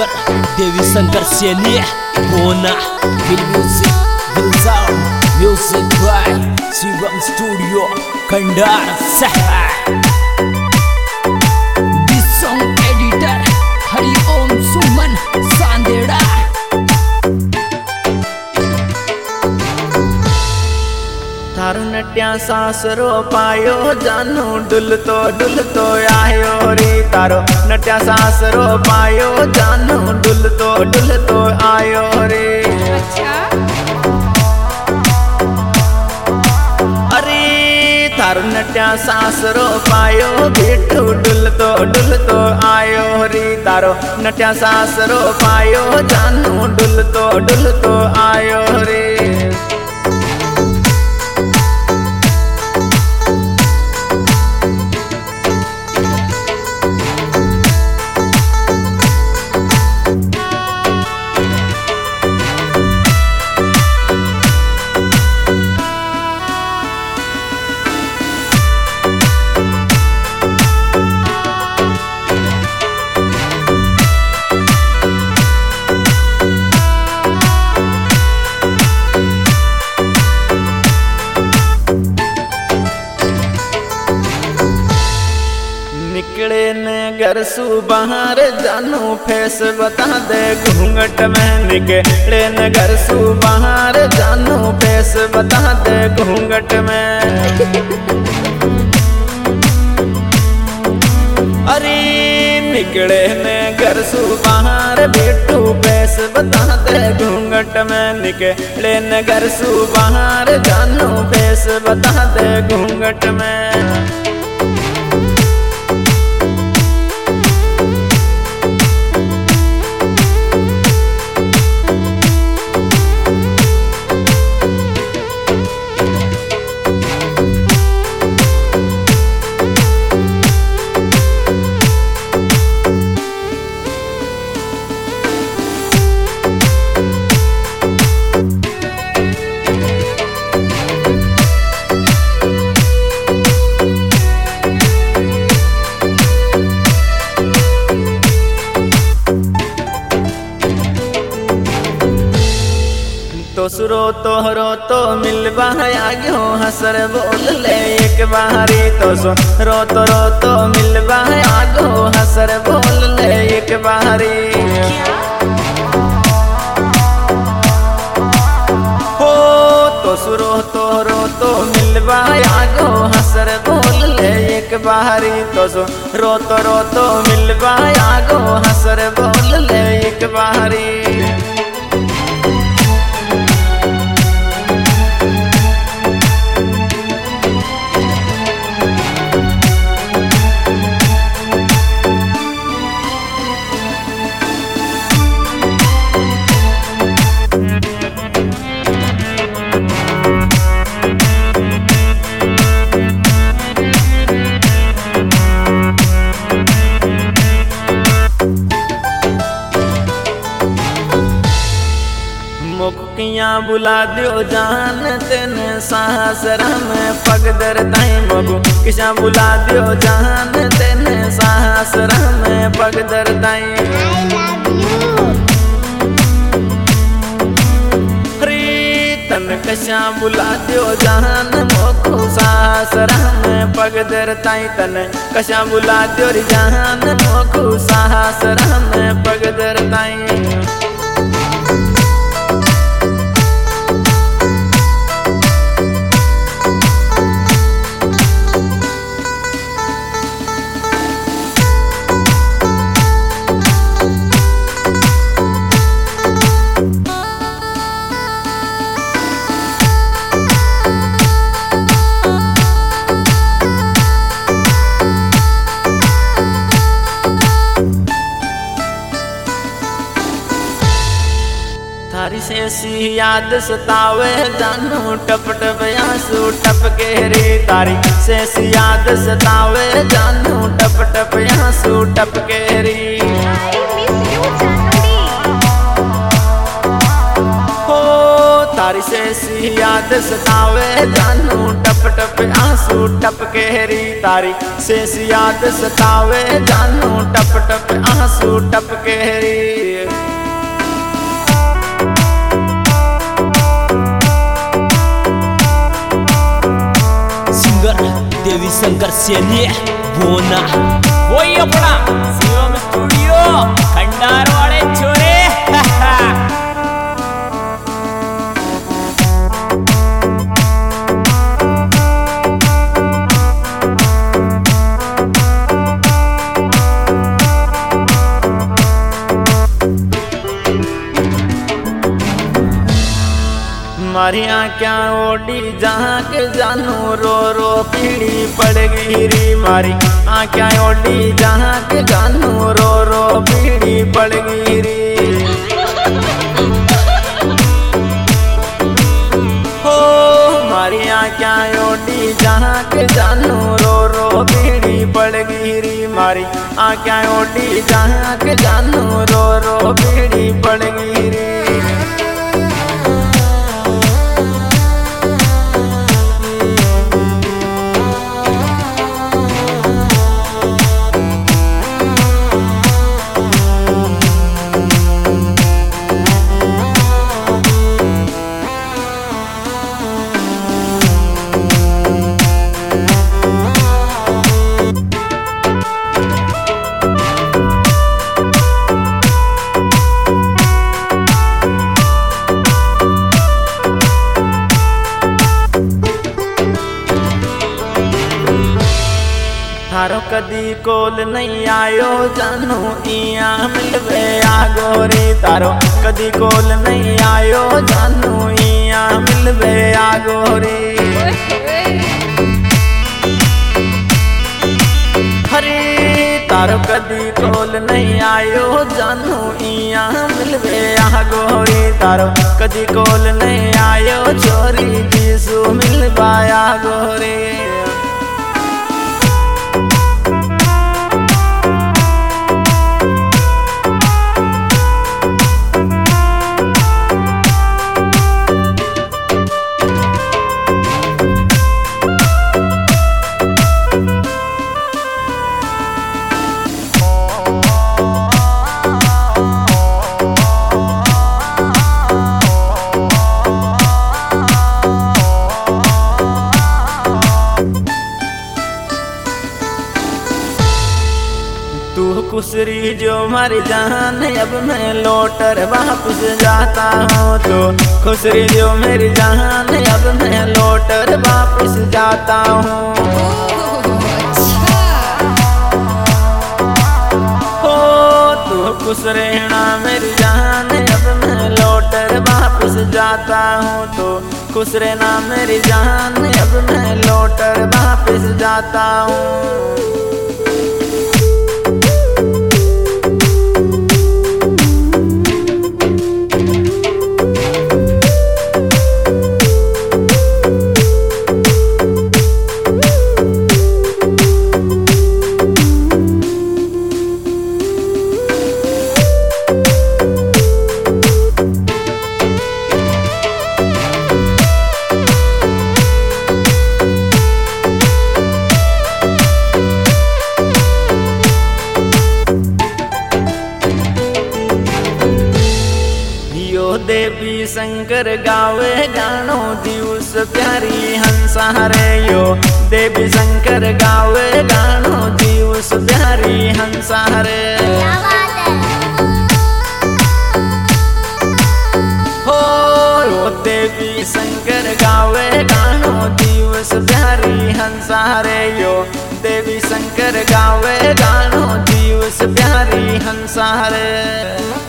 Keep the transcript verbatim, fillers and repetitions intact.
Editor देवी शंकर सैनी कोना film music Gulzar music by Shivam studio Khandar सहा। This song editor Hari Om Suman Sandera. थारू नट्या सासरो पायो जानू डुल तो डुल तो आयो रे। तारो नट्या सासरो पायो जानू डुल तो डुल तो आयो रे। अच्छा अरे थारू नट्या सासरो पायो बेटू डुल तो डुल तो आयो रे। तारो नट्या सासरो पायो जानू डुल तो डुल तो आयो रे। निकले ने घर सु बाहर जानू फेस बता दे घूंघट में। निकले ने घर सु बाहर जानू फेस बता दे घूंघट में। अरे निकले ने घर सु बाहर बेटू फेस बता दे घूंघट में। निकले ने घर सु बाहर जानू फेस बता दे घूंघट में। तो सुरो तोहरो तो मिलबा आगे हसर बोल ले एक बारी। तो सुरो तोरो तो मिलबा आगे हसर बोल ले एक बारी। हो तो सुरो तोहरो तो मिलबा आगे हसर बोल ले एक बारी। तो सुरो तोरो तो मिलबा आगे हसर बोल ले एक बारी। मुखिया बुला दियो जान तेन सासरा में पगदर ताई। मगु किसा बुला दियो जान तेन सासरा में पगदर ताई। तन कशा बुला दियो जान मोको सासरा में पगदर ताई। तन कशा बुला दियो जान मोको सासरा में पगदर ताई। थारी से सी याद सतावे जानू टप टप आंसू टप के रे। तारी से सी याद सतावे जानू टप टप आंसू टप के रे। हो तारी से सी याद सतावे जानू टप टप टप आंसू टपके री तारी शेष याद सतावे जानू टप टप आंसू टपके री। सिंगर देवी शंकर सैनी बोना वही अपना शिवम स्टूडियो खंडार वाले छोरे। मारिया क्या ओडी जहाँ के जानू रो रो पीड़ी पड़ गई री मारी आँख्या ओडी जहाँ के जानू रो रो पीड़ी पड़ गई री। हो मारी आँख्या ओडी जहाँ के जानू रो रो पीड़ी पड़ गई री मारी आँख्या ओडी जहाँ के जानू रो रो पीड़ी पड़ गई री। थारो कदी कोल नहीं आयो जानू इया मिलवे आगो रे तारो कदी कोल नहीं आयो जानू इया मिलवे आगो रे। हरे तारो कदी कोल नहीं आयो जानू इया मिलवे आगो रे तारो कदी कोल नहीं आयो छोरी जीसु मिलवा आगो रे। तू कुसरी जो मर जान अब मैं लौटर वापस जाता हूँ तो खुसरी जो मेरी जान अब मैं लौटर वापस जाता हूँ। हो तू खुश रहना मेरी जान अब मैं लौटर वापस जाता हूँ तो खुश रहना मेरी जान अब मैं लौटर वापस जाता हूँ। देवी शंकर गावे गानो दिवस प्यारी हंसा रे यो देवी शंकर गावे गानो दिवस प्यारी हंसा रे। हो देवी शंकर गावे गानो दिवस प्यारी हंसा रे यो देवी शंकर गावे गानो दिवस प्यारी हंसा रे।